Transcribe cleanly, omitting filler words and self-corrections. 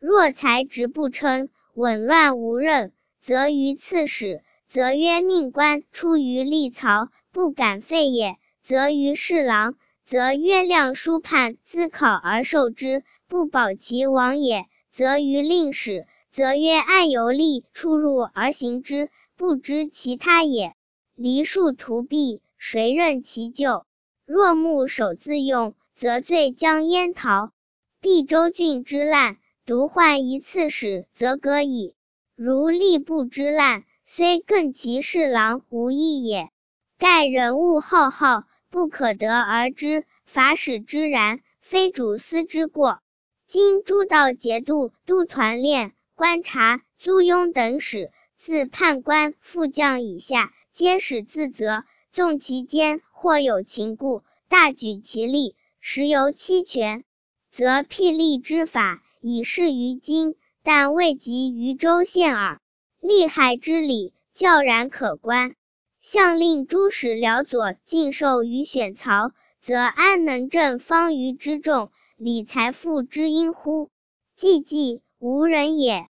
若才直不称，紊乱无任，则于刺史，则曰命官出于吏曹，不敢废也；则于侍郎，则曰量书判自考而受之，不保其亡也；则于令史，则曰按由吏出入而行之，不知其他也。黎庶图弊，谁任其咎？若牧守自用，则罪将焉逃？毕州郡之滥，独换一刺史，则革矣。如吏部之滥，虽更其侍郎无益也。盖人物浩浩，不可得而知，法使之然，非主司之过。今诸道节度、都团练、观察、租庸等使，自判官、副将以下，皆使自责，纵其间或有情故，大举其力，实由期权，则辟吏之法以示于今，但未及于州县耳。利害之理，较然可观。相令诸使辽左尽受于选曹，则安能正方舆之众，理财富之因乎？济济，无人也。